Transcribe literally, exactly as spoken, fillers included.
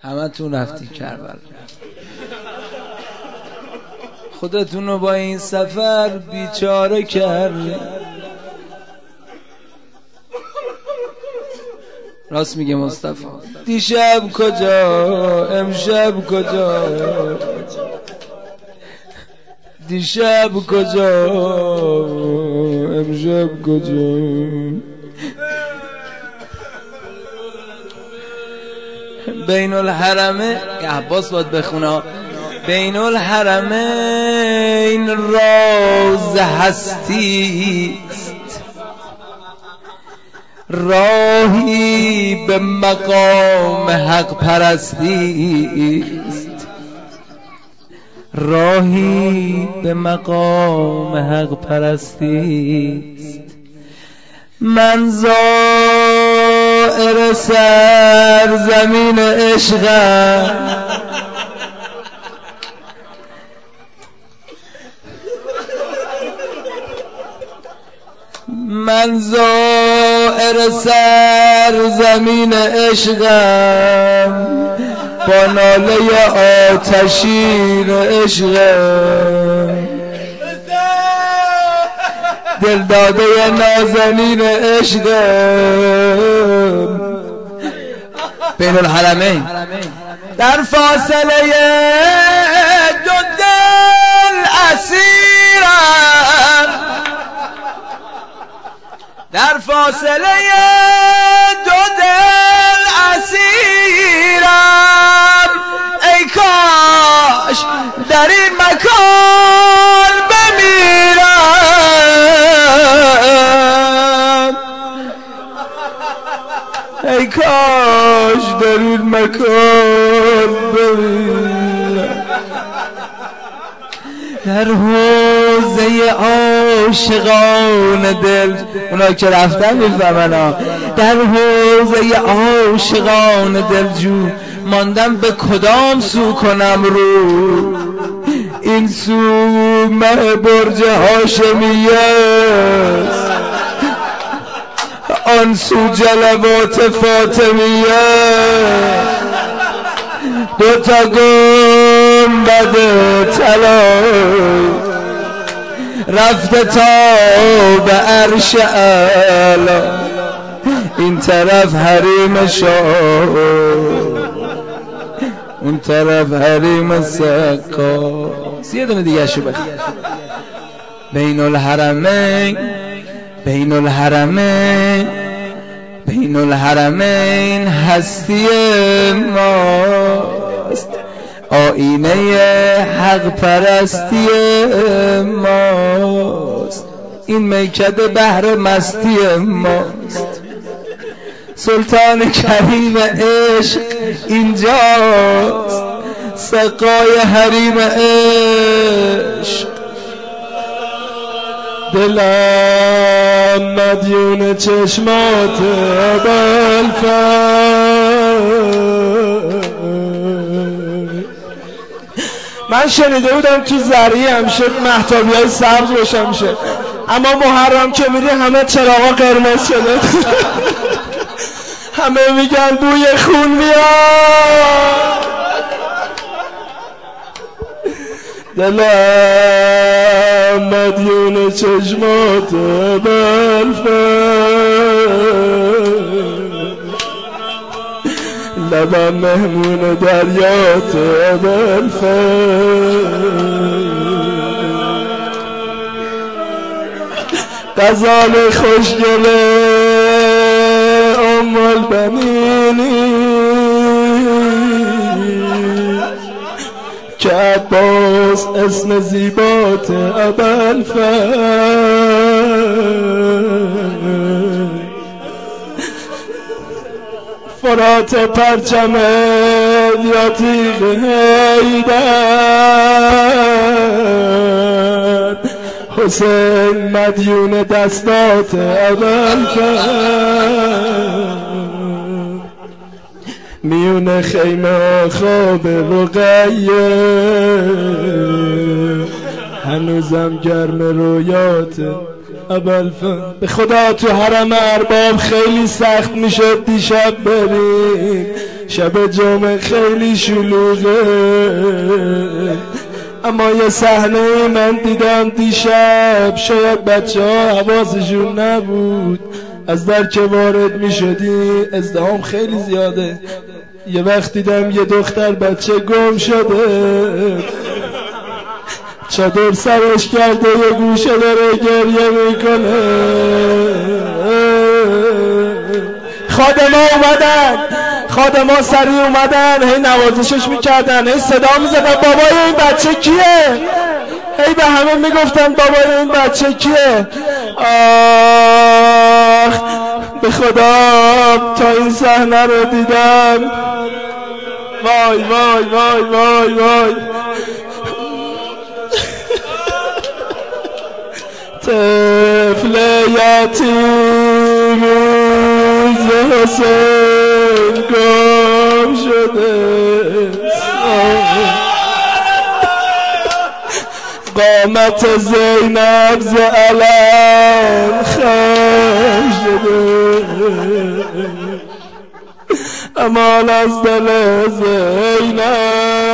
همه تون رفتی کربلا، خودتون رو با این سفر بیچاره کردی. راست میگه مصطفی. دیشب کجا امشب کجا، دیشب کجا امشب کجا. بین الحرمین عباس باید بخونه. بین الحرمین راز هستی است، راهی به مقام حق پرستی است، راهی به مقام حق پرستی است. من زائر سرزمین عشقم، من زائر سرزمین عشقم، با ناله آتشین عشقم، دل داده نازنین عشقم. بین الحرمین در فاصله دو دل اسیرم، در فاصله دو دل اسیرم. ای کاش در این مکان بمیرم، ای کاش در این مکان بمیرم. در حوزه عاشقان دل، اونا که رفتن میفهمن، در حوزه عاشقان دلجو ماندم به کدام سو کنم رو. این سو مه برج هاشمیه است، آن سو جلوات فاطمیه، دو تا گنبد طلایی رفته تا به عرش اعلی. این طرف حریم شاه، اون طرف حریم سکاس. یه دونه دیگه شو بخیر. بین الحرمین، بین الحرمین، بین الحرمین هستی ماست، آینه حق پرستی ماست. این میکده بحر مستی ماست، سلطان کریم عشق اینجاست، سقای حریم عشق. دلم مدیون چشمات ابوالفضل. من شنیده بودم تو زرعی همیشه مهتابی های سبز روشن میشه، اما محرم که میری همه چراغا قرمز شده. همه میگن بوی خون میاد. دلم مدیون چشمات ابوالفضل، لبم مهمون دریات ابوالفضل. غزال خوشگل ام البنینی که عباس اسم زیبات ابوالفضل. فرات پرچم یا تیغ حیدر، حسین مدیون دستات ابوالفضل. میون خیمه خواب رقیه، هنوزم گرم رویات ابوالفضل. به خدا تو حرم ارباب خیلی سخت میشد دیشب بریم، شب جمعه خیلی شلوغه، اما یه صحنه من دیدم دیشب، شاید بچه ها حواسشون نبود، از در که وارد می شدی ازدحام خیلی زیاده، یه وقت دیدم یه دختر بچه گم شده، چادر سرش کرده یه گوشه داره گریه میکنه. خادما اومدن، خادما سریع اومدن، هی نوازشش میکردن، هی صدا میزدن بابای این بچه کیه، هی به همه میگفتن بابای این بچه کیه. آخ به خدا تا این صحنه رو دیدم، وای وای وای وای وای. طفل یتیم حسین گم شده، قامت زینب ز علم خم شده، امان از دل زینب